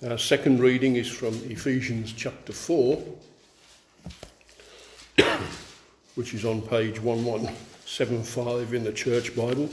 Our second reading is from Ephesians chapter 4, which is on page 1175 in the Church Bible.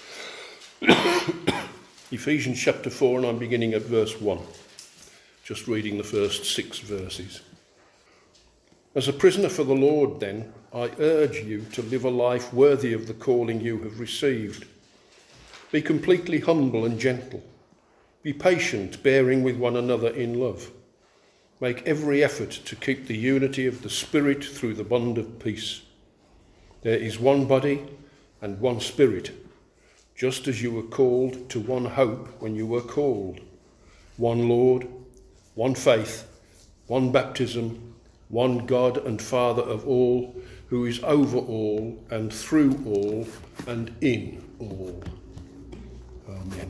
Ephesians chapter 4, and I'm beginning at verse 1, just reading the first 6 verses. As a prisoner for the Lord, then, I urge you to live a life worthy of the calling you have received. Be completely humble and gentle. Be patient, bearing with one another in love. Make every effort to keep the unity of the Spirit through the bond of peace. There is one body and one Spirit, just as you were called to one hope when you were called. One Lord, one faith, one baptism, one God and Father of all, who is over all and through all and in all. Amen.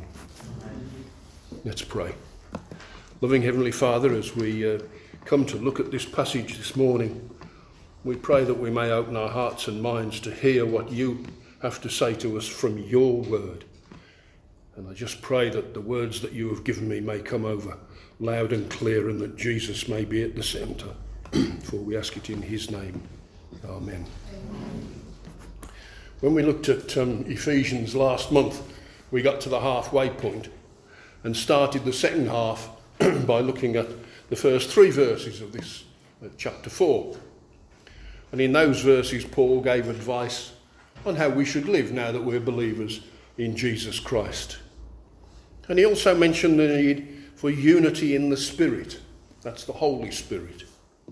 Let's pray. Loving Heavenly Father, as we come to look at this passage this morning, we pray that we may open our hearts and minds to hear what you have to say to us from your word. And I just pray that the words that you have given me may come over loud and clear, and that Jesus may be at the centre. For we ask it in his name. Amen. When we looked at Ephesians last month, we got to the halfway point and started the second half by looking at the first 3 verses of this chapter 4. And in those verses, Paul gave advice on how we should live now that we're believers in Jesus Christ. And he also mentioned the need for unity in the Spirit. That's the Holy Spirit.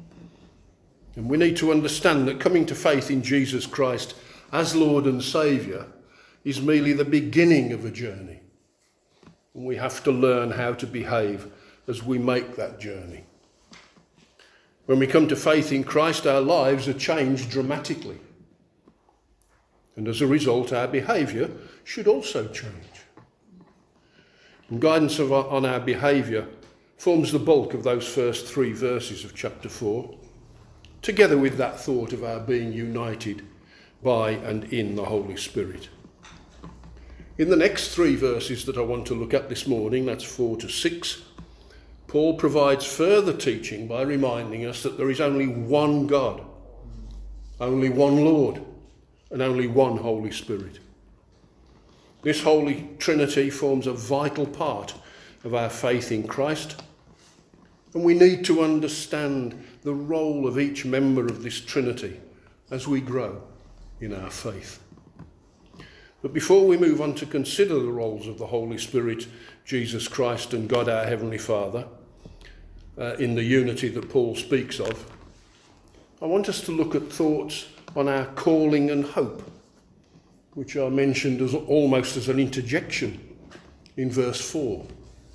And we need to understand that coming to faith in Jesus Christ as Lord and Saviour is merely the beginning of a journey. And we have to learn how to behave as we make that journey. When we come to faith in Christ, our lives are changed dramatically. And as a result, our behaviour should also change. And guidance on our behaviour forms the bulk of those first 3 verses of chapter 4, together with that thought of our being united by and in the Holy Spirit. In the next 3 verses that I want to look at this morning, that's 4 to 6, Paul provides further teaching by reminding us that there is only one God, only one Lord, and only one Holy Spirit. This Holy Trinity forms a vital part of our faith in Christ, and we need to understand the role of each member of this Trinity as we grow in our faith. But before we move on to consider the roles of the Holy Spirit, Jesus Christ and God our Heavenly Father, in the unity that Paul speaks of, I want us to look at thoughts on our calling and hope, which are mentioned as almost as an interjection in verse 4.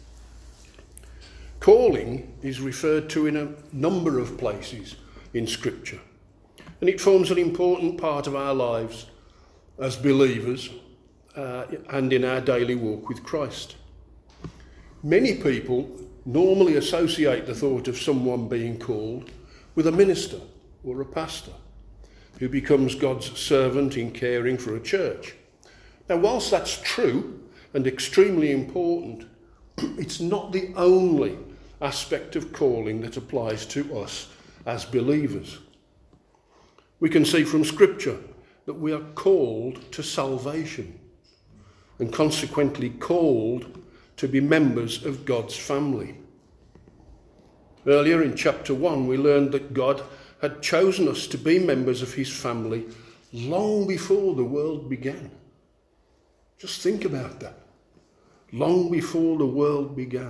Calling is referred to in a number of places in Scripture, and it forms an important part of our lives as believers and in our daily walk with Christ. Many people normally associate the thought of someone being called with a minister or a pastor who becomes God's servant in caring for a church. Now, whilst that's true and extremely important, it's not the only aspect of calling that applies to us as believers. We can see from Scripture that we are called to salvation and consequently called to be members of God's family. Earlier in chapter 1, we learned that God had chosen us to be members of his family long before the world began. Just think about that. Long before the world began.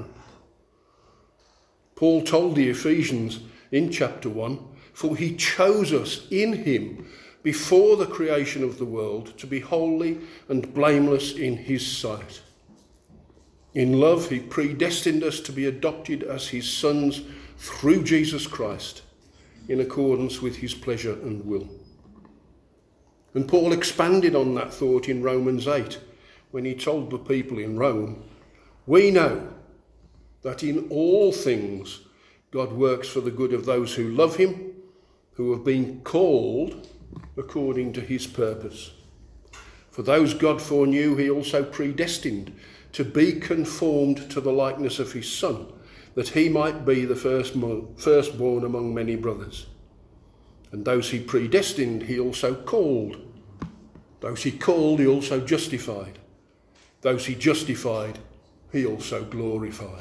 Paul told the Ephesians in chapter 1, for he chose us in him before the creation of the world to be holy and blameless in his sight. In love, he predestined us to be adopted as his sons through Jesus Christ, in accordance with his pleasure and will. And Paul expanded on that thought in Romans 8, when he told the people in Rome, we know that in all things God works for the good of those who love him, who have been called according to his purpose. For those God foreknew, he also predestined to be conformed to the likeness of his Son, that he might be the firstborn among many brothers. And those he predestined, he also called. Those he called, he also justified. Those he justified, he also glorified.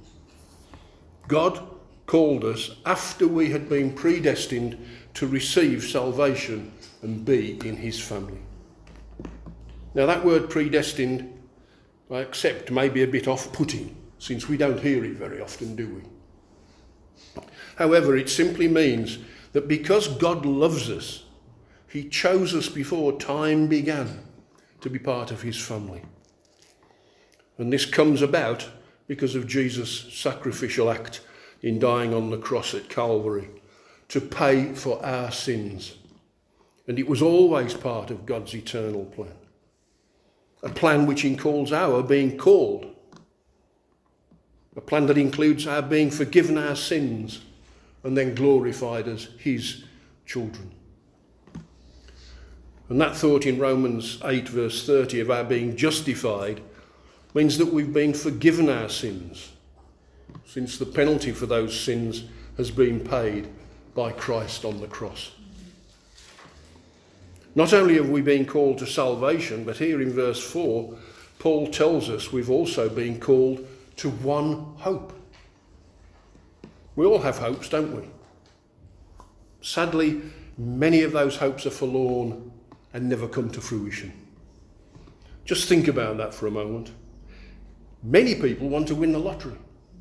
God called us after we had been predestined to receive salvation and be in his family. Now that word predestined, I accept, may be a bit off-putting, since we don't hear it very often, do we? However, it simply means that because God loves us, he chose us before time began to be part of his family. And this comes about because of Jesus' sacrificial act in dying on the cross at Calvary to pay for our sins. And it was always part of God's eternal plan. A plan which includes our being called. A plan that includes our being forgiven our sins and then glorified as his children. And that thought in Romans 8 verse 30 of our being justified means that we've been forgiven our sins, since the penalty for those sins has been paid by Christ on the cross. Not only have we been called to salvation, but here in verse 4, Paul tells us we've also been called to one hope. We all have hopes, don't we? Sadly, many of those hopes are forlorn and never come to fruition. Just think about that for a moment. Many people want to win the lottery.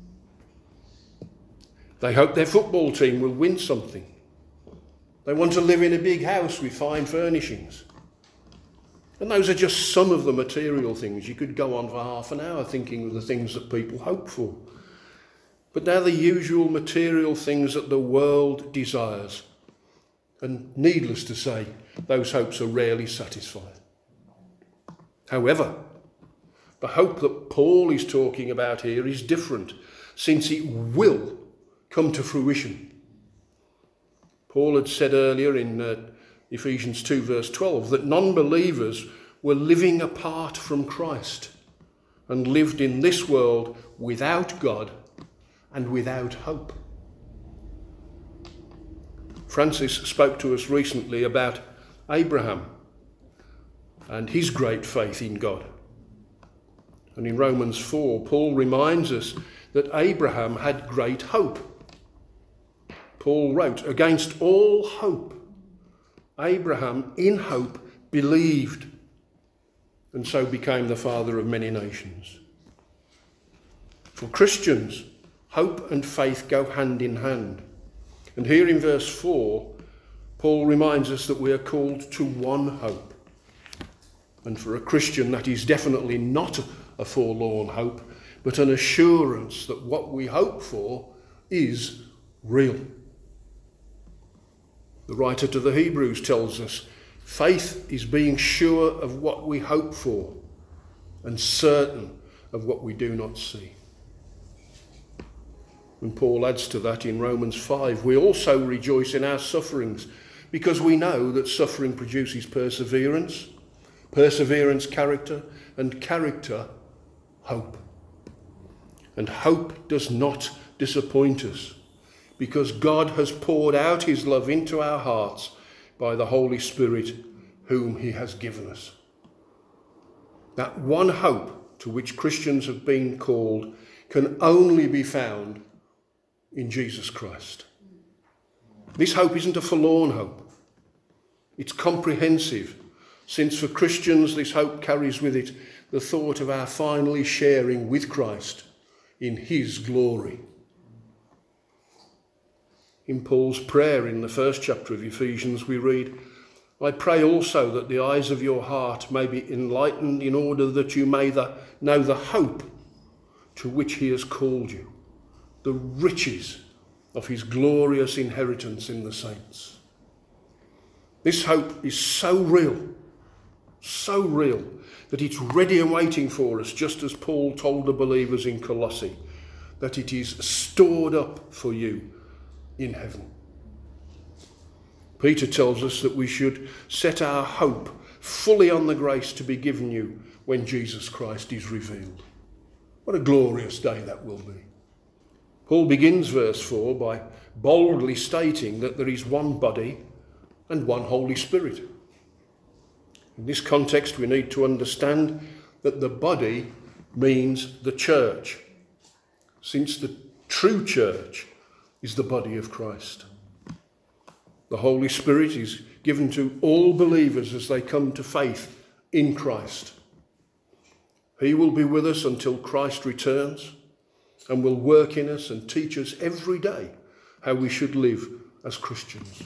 They hope their football team will win something. They want to live in a big house with fine furnishings. And those are just some of the material things. You could go on for half an hour thinking of the things that people hope for. But they're the usual material things that the world desires. And needless to say, those hopes are rarely satisfied. However, the hope that Paul is talking about here is different, since it will come to fruition. Paul had said earlier in Ephesians 2 verse 12 that non-believers were living apart from Christ and lived in this world without God and without hope. Francis spoke to us recently about Abraham and his great faith in God. And in Romans 4, Paul reminds us that Abraham had great hope. Paul wrote, "Against all hope, Abraham in hope believed, and so became the father of many nations." For Christians, hope and faith go hand in hand. And here in verse 4, Paul reminds us that we are called to one hope. And for a Christian, that is definitely not a forlorn hope, but an assurance that what we hope for is real. The writer to the Hebrews tells us, faith is being sure of what we hope for and certain of what we do not see. And Paul adds to that in Romans 5, we also rejoice in our sufferings because we know that suffering produces perseverance, perseverance character, and character hope. And hope does not disappoint us because God has poured out his love into our hearts by the Holy Spirit whom he has given us. That one hope to which Christians have been called can only be found in Jesus Christ. This hope isn't a forlorn hope. It's comprehensive, since for Christians this hope carries with it the thought of our finally sharing with Christ in his glory. In Paul's prayer in the first chapter of Ephesians we read, "I pray also that the eyes of your heart may be enlightened in order that you may know the hope to which he has called you, the riches of his glorious inheritance in the saints." This hope is so real, that it's ready and waiting for us, just as Paul told the believers in Colossae, that it is stored up for you in heaven. Peter tells us that we should set our hope fully on the grace to be given you when Jesus Christ is revealed. What a glorious day that will be. Paul begins verse 4 by boldly stating that there is one body and one Holy Spirit. In this context, we need to understand that the body means the church, since the true church is the body of Christ. The Holy Spirit is given to all believers as they come to faith in Christ. He will be with us until Christ returns and will work in us and teach us every day how we should live as Christians.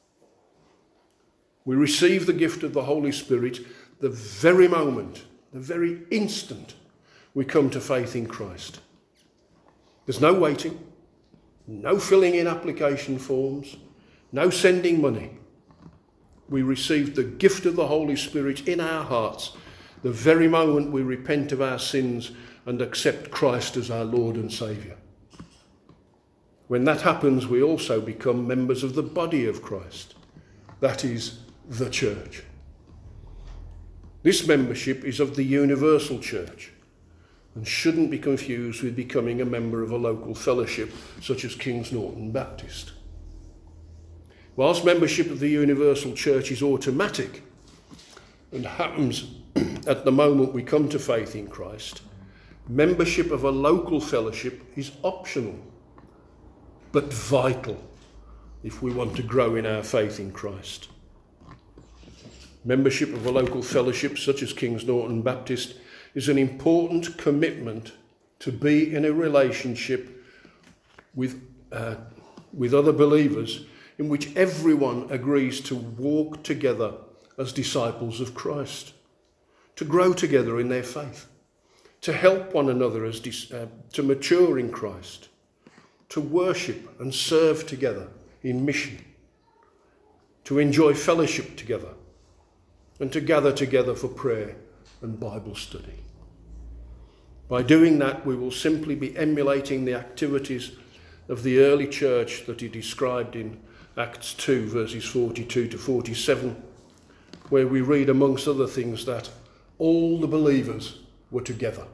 We receive the gift of the Holy Spirit the very moment, the very instant we come to faith in Christ. There's no waiting, no filling in application forms, no sending money. We receive the gift of the Holy Spirit in our hearts the very moment we repent of our sins and accept Christ as our Lord and Saviour. When that happens, we also become members of the body of Christ. That is the church. This membership is of the universal church and shouldn't be confused with becoming a member of a local fellowship such as Kings Norton Baptist. Whilst membership of the universal church is automatic and happens at the moment we come to faith in Christ, membership of a local fellowship is optional, but vital if we want to grow in our faith in Christ. Membership of a local fellowship such as Kings Norton Baptist is an important commitment to be in a relationship with other believers in which everyone agrees to walk together as disciples of Christ, to grow together in their faith, to help one another to mature in Christ, to worship and serve together in mission, to enjoy fellowship together, and to gather together for prayer and Bible study. By doing that, we will simply be emulating the activities of the early church that he described in Acts 2, verses 42 to 47, where we read, amongst other things, that all the believers were together.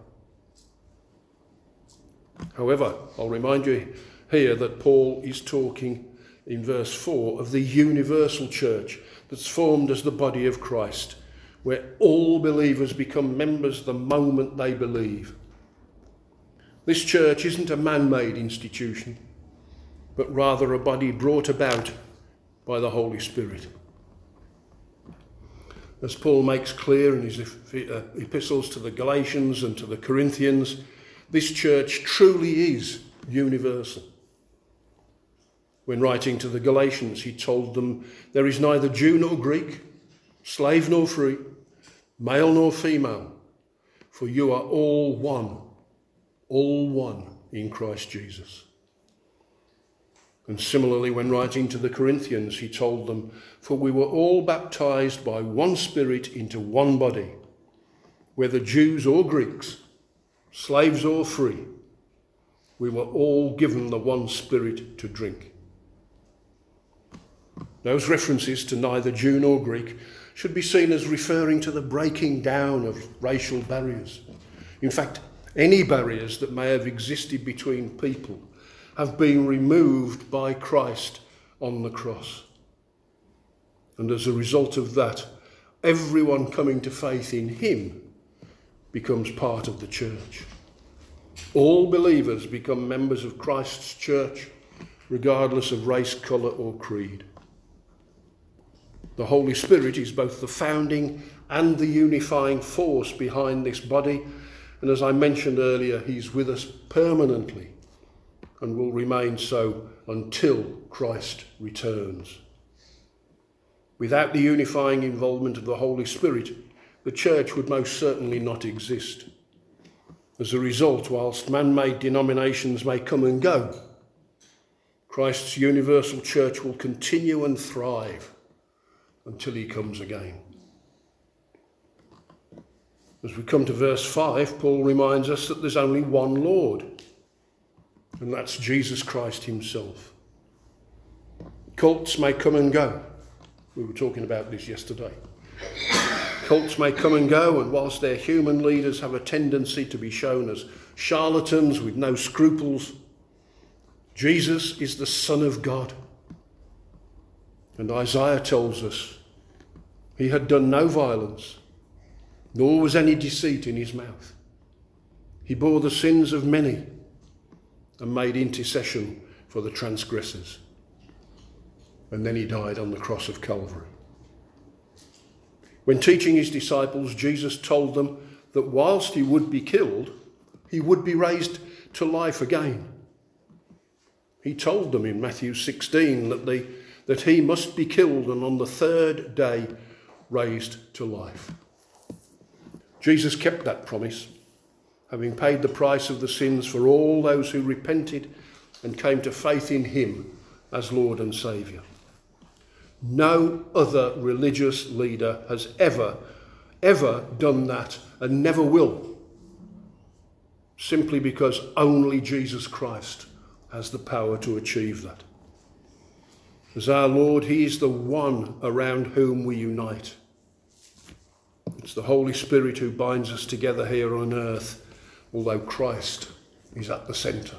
However, I'll remind you here that Paul is talking in verse 4 of the universal church that's formed as the body of Christ, where all believers become members the moment they believe. This church isn't a man-made institution, but rather a body brought about by the Holy Spirit. As Paul makes clear in his epistles to the Galatians and to the Corinthians, this church truly is universal. When writing to the Galatians, he told them, "There is neither Jew nor Greek, slave nor free, male nor female, for you are all one in Christ Jesus." And similarly, when writing to the Corinthians, he told them, "For we were all baptized by one Spirit into one body, whether Jews or Greeks, slaves or free, we were all given the one Spirit to drink." Those references to neither Jew nor Greek should be seen as referring to the breaking down of racial barriers. In fact, any barriers that may have existed between people have been removed by Christ on the cross. And as a result of that, everyone coming to faith in him becomes part of the church. All believers become members of Christ's church, regardless of race, colour or creed. The Holy Spirit is both the founding and the unifying force behind this body, and as I mentioned earlier, he's with us permanently and will remain so until Christ returns. Without the unifying involvement of the Holy Spirit, the church would most certainly not exist. As a result, whilst man-made denominations may come and go, Christ's universal church will continue and thrive until he comes again. As we come to verse 5, Paul reminds us that there's only one Lord, and that's Jesus Christ himself. Cults may come and go. We were talking about this yesterday. Cults may come and go, and whilst their human leaders have a tendency to be shown as charlatans with no scruples, Jesus is the Son of God. And Isaiah tells us he had done no violence, nor was any deceit in his mouth. He bore the sins of many and made intercession for the transgressors. And then he died on the cross of Calvary. When teaching his disciples, Jesus told them that whilst he would be killed, he would be raised to life again. He told them in Matthew 16 that he must be killed and on the third day raised to life. Jesus kept that promise, having paid the price of the sins for all those who repented and came to faith in him as Lord and Saviour. No other religious leader has ever done that and never will, simply because only Jesus Christ has the power to achieve that. As our Lord, he is the one around whom we unite. It's the Holy Spirit who binds us together here on earth, although Christ is at the centre.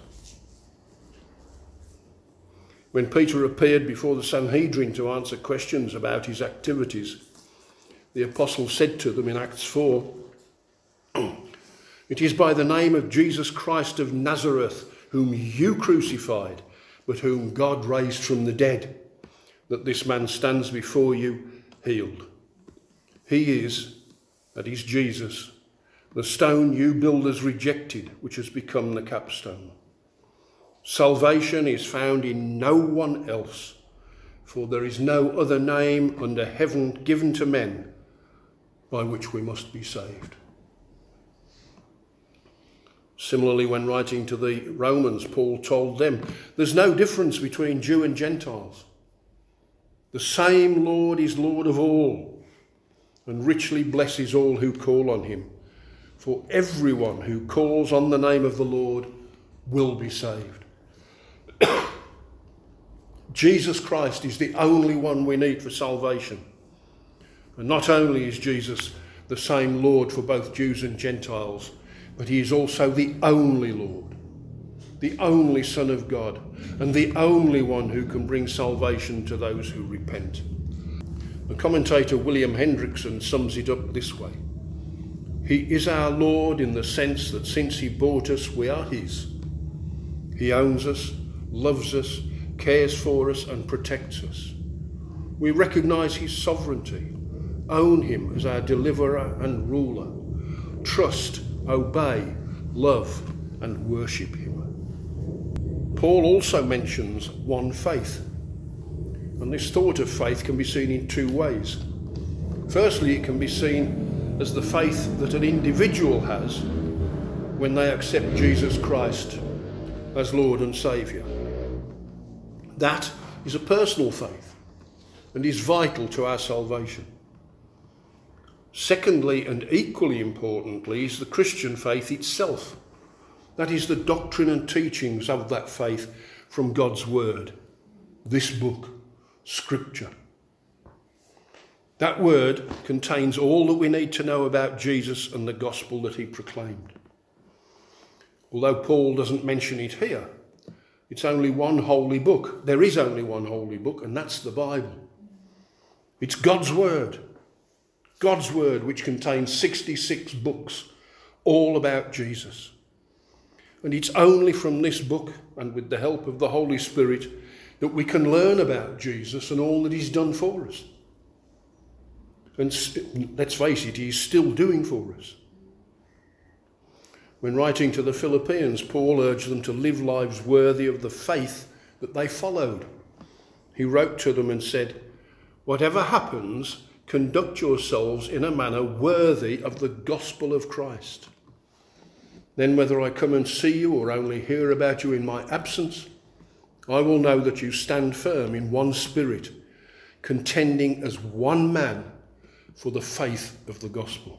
When Peter appeared before the Sanhedrin to answer questions about his activities, the apostle said to them in Acts 4, "It is by the name of Jesus Christ of Nazareth, whom you crucified, but whom God raised from the dead, that this man stands before you healed. He is, that is Jesus, the stone you builders rejected, which has become the capstone. Salvation is found in no one else, for there is no other name under heaven given to men by which we must be saved." Similarly, when writing to the Romans, Paul told them, there's no difference between Jew and Gentiles. The same Lord is Lord of all, and richly blesses all who call on him. For everyone who calls on the name of the Lord will be saved. Jesus Christ is the only one we need for salvation. And not only is Jesus the same Lord for both Jews and Gentiles, but he is also the only Lord, the only Son of God, and the only one who can bring salvation to those who repent. The commentator William Hendrickson sums it up this way: "He is our Lord in the sense that since he bought us, we are his. He owns us, loves us, cares for us and protects us. We recognise his sovereignty, own him as our deliverer and ruler, trust, obey, love and worship him." Paul also mentions one faith, and this thought of faith can be seen in two ways. Firstly, it can be seen as the faith that an individual has when they accept Jesus Christ as Lord and Saviour. That is a personal faith and is vital to our salvation. Secondly, and equally importantly, is the Christian faith itself. That is the doctrine and teachings of that faith from God's Word, this book, Scripture. That Word contains all that we need to know about Jesus and the gospel that he proclaimed. Although Paul doesn't mention it here, it's only one holy book. There is only one holy book, and that's the Bible. It's God's Word which contains 66 books, all about Jesus. And it's only from this book, and with the help of the Holy Spirit, that we can learn about Jesus and all that he's done for us. And let's face it, he's still doing for us. When writing to the Philippians, Paul urged them to live lives worthy of the faith that they followed. He wrote to them and said, "Whatever happens, conduct yourselves in a manner worthy of the gospel of Christ. Then whether I come and see you or only hear about you in my absence, I will know that you stand firm in one spirit, contending as one man for the faith of the gospel."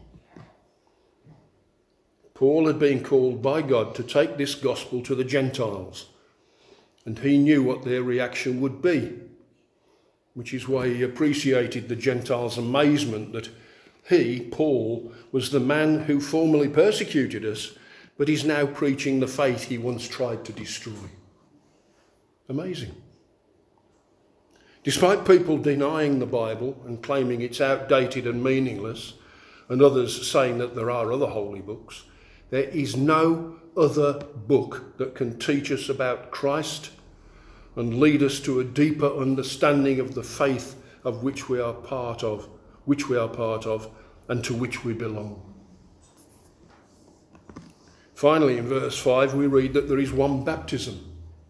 Paul had been called by God to take this gospel to the Gentiles, and he knew what their reaction would be, which is why he appreciated the Gentiles' amazement that he, Paul, was the man who formerly persecuted us, but is now preaching the faith he once tried to destroy. Amazing. Despite people denying the Bible and claiming it's outdated and meaningless, and others saying that there are other holy books, there is no other book that can teach us about Christ and lead us to a deeper understanding of the faith of which we are part of, and to which we belong. Finally, in verse 5, we read that there is one baptism.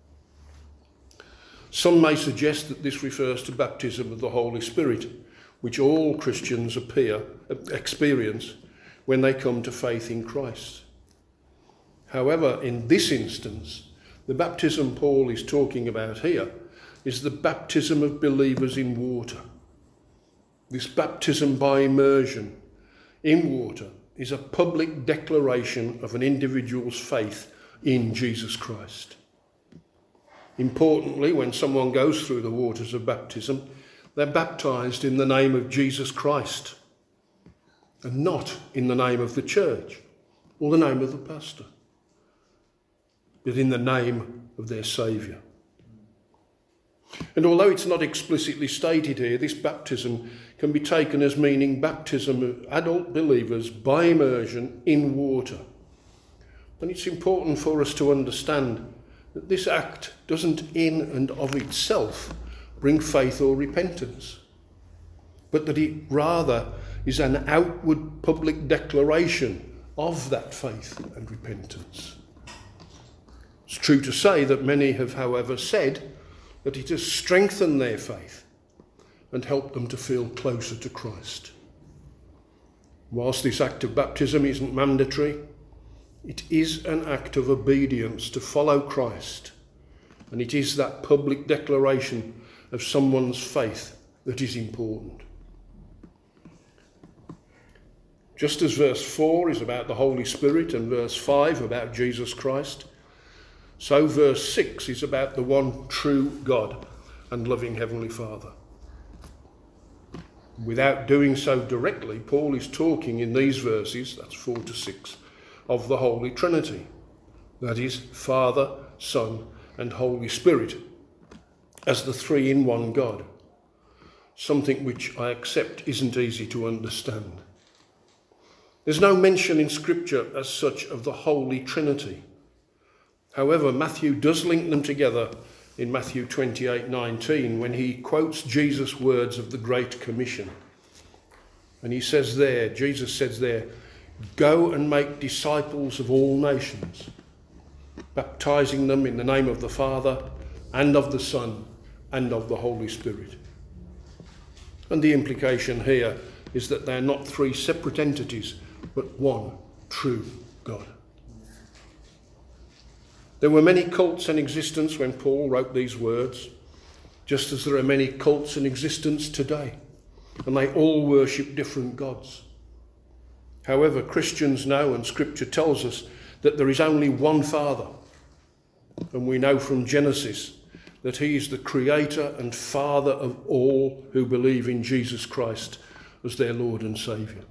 Some may suggest that this refers to baptism of the Holy Spirit, which all Christians experience when they come to faith in Christ. However, in this instance, the baptism Paul is talking about here is the baptism of believers in water. This baptism by immersion in water is a public declaration of an individual's faith in Jesus Christ. Importantly, when someone goes through the waters of baptism, they're baptised in the name of Jesus Christ and not in the name of the church or the name of the pastor, but in the name of their Saviour. And although it's not explicitly stated here, this baptism can be taken as meaning baptism of adult believers by immersion in water. And it's important for us to understand that this act doesn't in and of itself bring faith or repentance, but that it rather is an outward public declaration of that faith and repentance. It's true to say that many have, however, said that it has strengthened their faith and helped them to feel closer to Christ. Whilst this act of baptism isn't mandatory, it is an act of obedience to follow Christ, and it is that public declaration of someone's faith that is important. Just as verse 4 is about the Holy Spirit and verse 5 about Jesus Christ, so verse 6 is about the one true God and loving Heavenly Father. Without doing so directly, Paul is talking in these verses, that's 4 to 6, of the Holy Trinity. That is, Father, Son, and Holy Spirit, as the three-in-one God. Something which I accept isn't easy to understand. There's no mention in Scripture as such of the Holy Trinity. However, Matthew does link them together in Matthew 28:19 when he quotes Jesus' words of the Great Commission. And he says there, Jesus says there, "Go and make disciples of all nations, baptizing them in the name of the Father and of the Son and of the Holy Spirit." And the implication here is that they're not three separate entities, but one true God. There were many cults in existence when Paul wrote these words, just as there are many cults in existence today, and they all worship different gods. However, Christians know, and Scripture tells us, that there is only one Father, and we know from Genesis that he is the creator and Father of all who believe in Jesus Christ as their Lord and Saviour.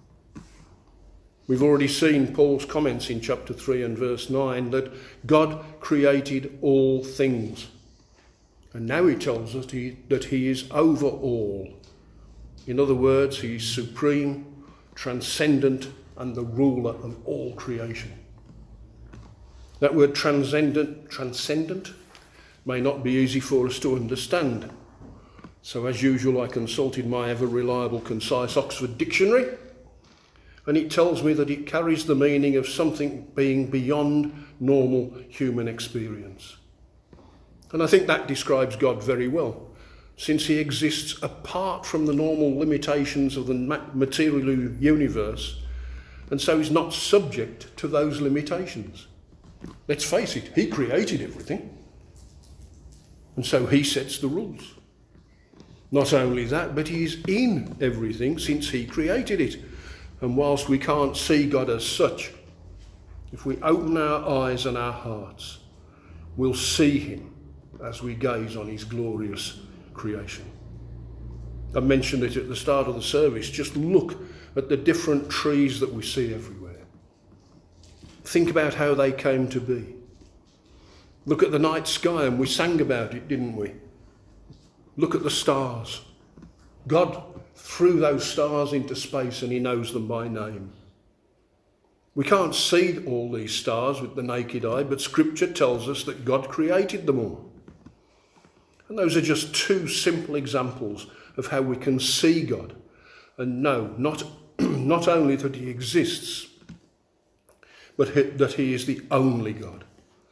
We've already seen Paul's comments in chapter 3 and verse 9 that God created all things. And now he tells us that he is over all. In other words, he is supreme, transcendent, and the ruler of all creation. That word transcendent, may not be easy for us to understand. So as usual, I consulted my ever-reliable, concise Oxford Dictionary, and it tells me that it carries the meaning of something being beyond normal human experience. And I think that describes God very well, since he exists apart from the normal limitations of the material universe, and so is not subject to those limitations. Let's face it, he created everything, and so he sets the rules. Not only that, but he is in everything since he created it. And whilst we can't see God as such, if we open our eyes and our hearts, we'll see him as we gaze on his glorious creation. I mentioned it at the start of the service. Just look at the different trees that we see everywhere. Think about how they came to be. Look at the night sky, and we sang about it, didn't we? Look at the stars. God threw those stars into space and he knows them by name. We can't see all these stars with the naked eye, but Scripture tells us that God created them all. And those are just two simple examples of how we can see God and know not only that he exists, but that he is the only God.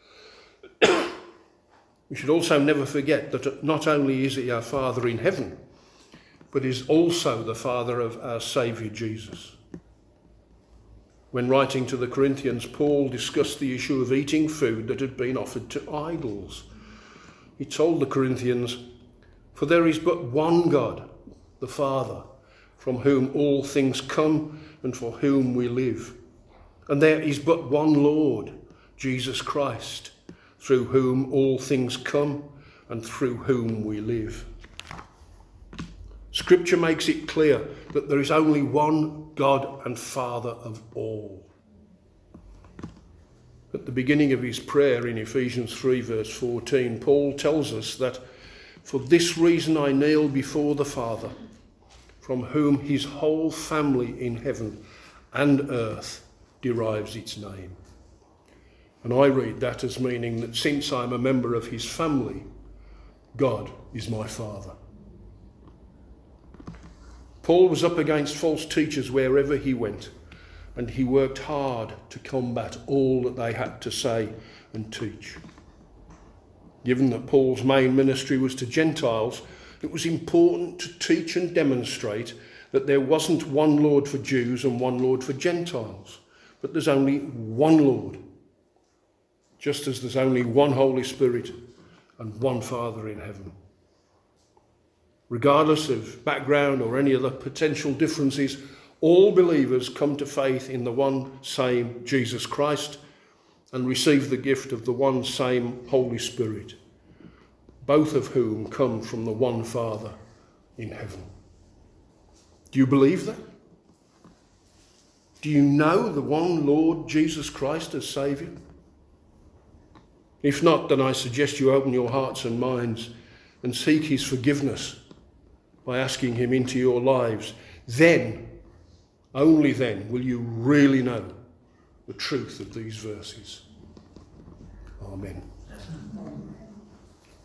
We should also never forget that not only is he our Father in heaven, but is also the Father of our Saviour Jesus. When writing to the Corinthians, Paul discussed the issue of eating food that had been offered to idols. He told the Corinthians, "For there is but one God, the Father, from whom all things come and for whom we live. And there is but one Lord, Jesus Christ, through whom all things come and through whom we live." Scripture makes it clear that there is only one God and Father of all. At the beginning of his prayer in Ephesians 3 verse 14, Paul tells us that, "For this reason I kneel before the Father, from whom his whole family in heaven and earth derives its name." And I read that as meaning that since I'm a member of his family, God is my Father. Paul was up against false teachers wherever he went, and he worked hard to combat all that they had to say and teach. Given that Paul's main ministry was to Gentiles, it was important to teach and demonstrate that there wasn't one Lord for Jews and one Lord for Gentiles, but there's only one Lord, just as there's only one Holy Spirit and one Father in heaven. Regardless of background or any other potential differences, all believers come to faith in the one same Jesus Christ and receive the gift of the one same Holy Spirit, both of whom come from the one Father in heaven. Do you believe that? Do you know the one Lord Jesus Christ as Saviour? If not, then I suggest you open your hearts and minds and seek his forgiveness by asking him into your lives. Then, only then, will you really know the truth of these verses. Amen.